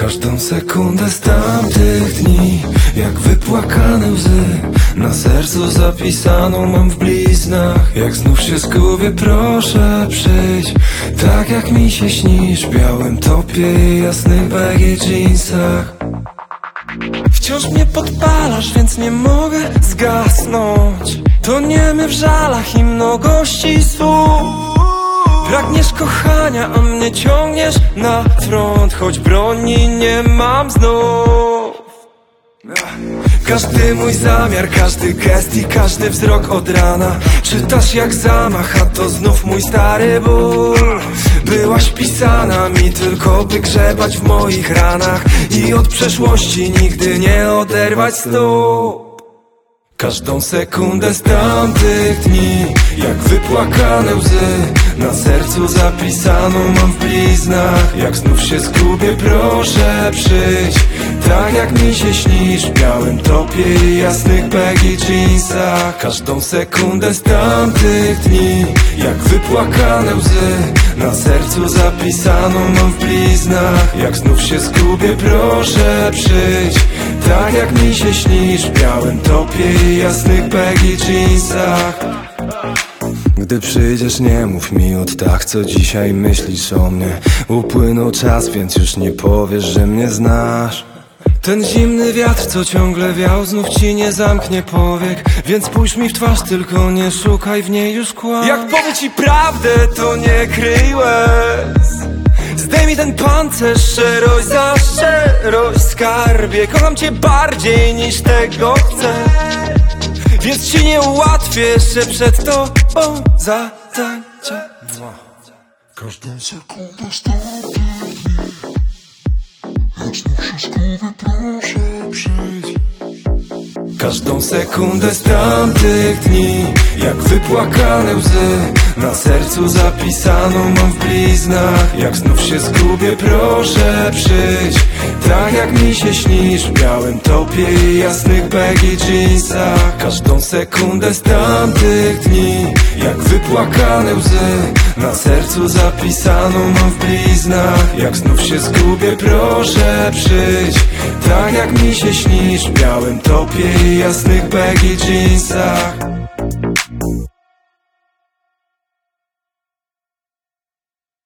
Każdą sekundę z tamtych dni, jak wypłakane łzy, na sercu zapisaną mam w bliznach. Jak znów się zgubię, proszę przyjdź, tak jak mi się śnisz, w białym topie i jasnych baggy jeansach. Wciąż mnie podpalasz, więc nie mogę zgasnąć. Toniemy w żalach i mnogości słów. Pragniesz kochania, a mnie ciągniesz na front, choć broni nie mam znów. Każdy mój zamiar, każdy gest i każdy wzrok od rana czytasz jak zamach, a to znów mój stary ból. Byłaś pisana mi tylko, by grzebać w moich ranach i od przeszłości nigdy nie oderwać stóp. Każdą sekundę z tamtych dni, jak wypłakane łzy, na sercu zapisaną mam w bliznach. Jak znów się zgubię, proszę przyjdź, tak jak mi się śnisz, w białym topie i jasnych baggy jeansach. Każdą sekundę z tamtych dni, jak wypłakane łzy, na sercu zapisaną mam w bliznach. Jak znów się zgubię, proszę przyjdź, tak jak mi się śnisz, w białym topie i jasnych baggy jeansach. Gdy przyjdziesz, nie mów mi od tak, co dzisiaj myślisz o mnie. Upłynął czas, więc już nie powiesz, że mnie znasz. Ten zimny wiatr, co ciągle wiał, znów ci nie zamknie powiek, więc spójrz mi w twarz, tylko nie szukaj w niej już kłam. Jak powiem ci prawdę, to nie kryj łez. Zdejmij ten pancerz, szczerość za szczerość, skarbie. Kocham cię bardziej niż tego chcę, więc ci nie ułatwię jeszcze przed tobą zatańczę. Każdą sekundę z tamtych dni, jak znów się zgubię, proszę przyjdź. Każdą sekundę z tamtych dni, jak wypłakane łzy, na sercu zapisaną mam w bliznach. Jak znów się zgubię, proszę przyjdź, tak jak mi się śnisz, w białym topie i jasnych baggy jeansach. Każdą sekundę z tamtych dni, jak wypłakane łzy, na sercu zapisaną mam w bliznach. Jak znów się zgubię, proszę przyjdź, tak jak mi się śnisz, w białym topie i jasnych baggy jeansach.